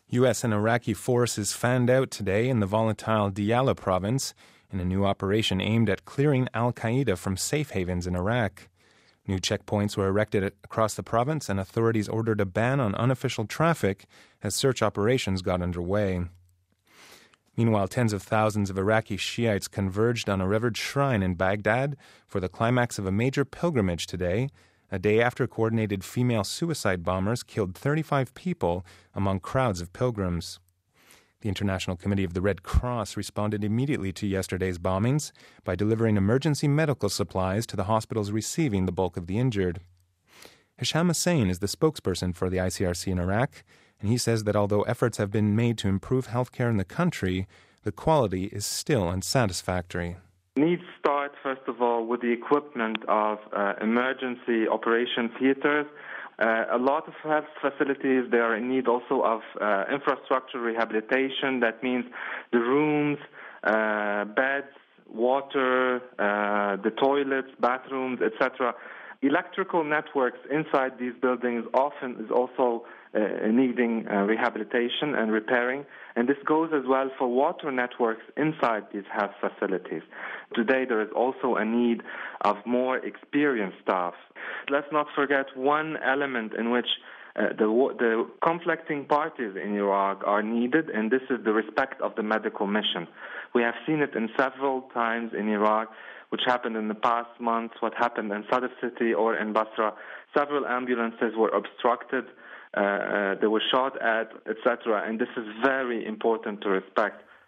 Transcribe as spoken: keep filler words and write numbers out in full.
U S and Iraqi forces fanned out today in the volatile Diyala province in a new operation aimed at clearing al-Qaeda from safe havens in Iraq. New checkpoints were erected across the province, and authorities ordered a ban on unofficial traffic as search operations got underway. Meanwhile, tens of thousands of Iraqi Shiites converged on a revered shrine in Baghdad for the climax of a major pilgrimage today, a day after coordinated female suicide bombers killed thirty-five people among crowds of pilgrims. The International Committee of the Red Cross responded immediately to yesterday's bombings by delivering emergency medical supplies to the hospitals receiving the bulk of the injured. Hisham Hussain is the spokesperson for the I C R C in Iraq, and he says that although efforts have been made to improve healthcare in the country, the quality is still unsatisfactory. Needs start, first of all, with the equipment of uh, emergency operation theaters. Uh, a lot of health facilities, they are in need also of uh, infrastructure rehabilitation. That means the rooms, uh, beds, water, uh, the toilets, bathrooms, et cetera. Electrical networks inside these buildings often is also uh, needing uh, rehabilitation and repairing, and this goes as well for water networks inside these health facilities. Today there is also a need of more experienced staff. Let's not forget one element in which uh, the, the conflicting parties in Iraq are needed, and this is the respect of the medical mission. We have seen it in several times in Iraq, which happened in the past months, what happened in Sadr City or in Basra. Several ambulances were obstructed, uh, uh, they were shot at, et cetera, and this is very important to respect.